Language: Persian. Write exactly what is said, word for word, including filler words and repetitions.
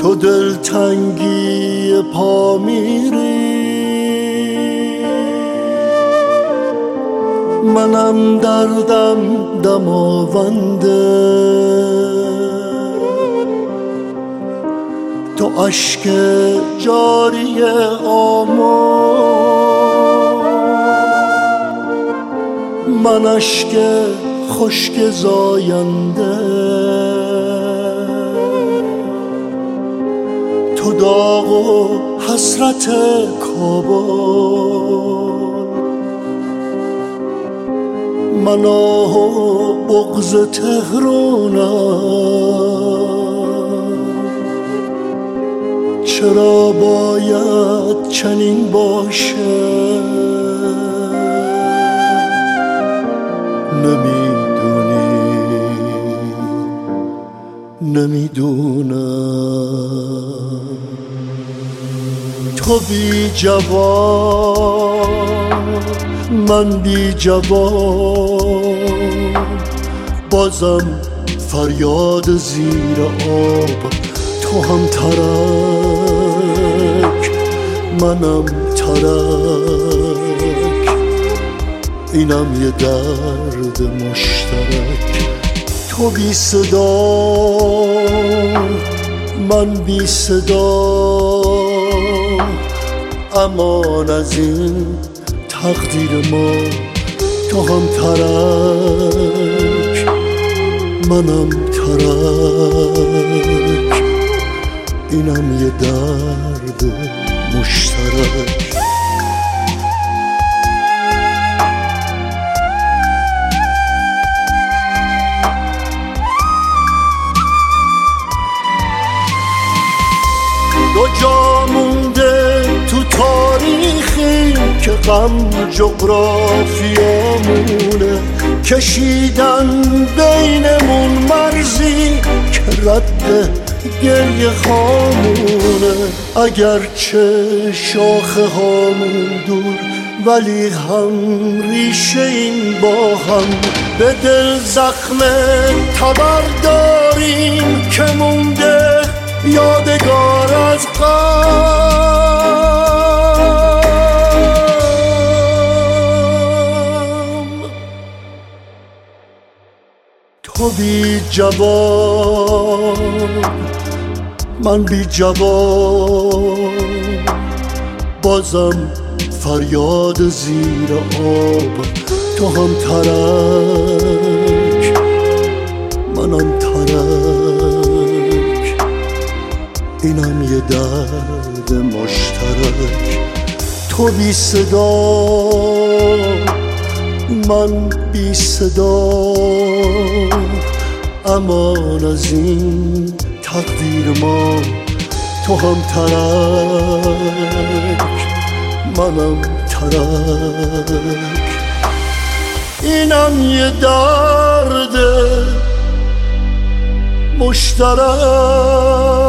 تو دلتنگی پا میری، منم دردم دماونده. تو اشک جاری آمون، من اشک خشک زاینده. تو داغ و حسرت کابل، من آه و بغض تهرانم. چرا باید چنین باشه؟ نمیدونی، نمیدونم. تو بی جواب، من بی جواب، بازم فریاد زیر آب. تو هم ترک، منم ترک، اینم یه درد مشترک. تو بی صدا، من بی صدا، امان از این تقدیر ما. تو هم ترک، منم ترک، اینم یه درد مشترک. دو جا مونده تو تاریخی که غم جغرافیامونه، کشیدن بینمون مرزی که رد گریه خامونه. اگرچه شاخه هامون دور، ولی هم ریشه این با هم. به دل زخم تبر داریم که مونده یادگار از غم. تو بی جواب، من بی جواب، بازم فریاد زیر آب. تو هم ترک، منم ترک، اینم یه درد مشترک. تو بی صدا، من بی صدا، امان از این تقدیر ما. تو هم ترک، منم ترک، اینم یه درد مشترک.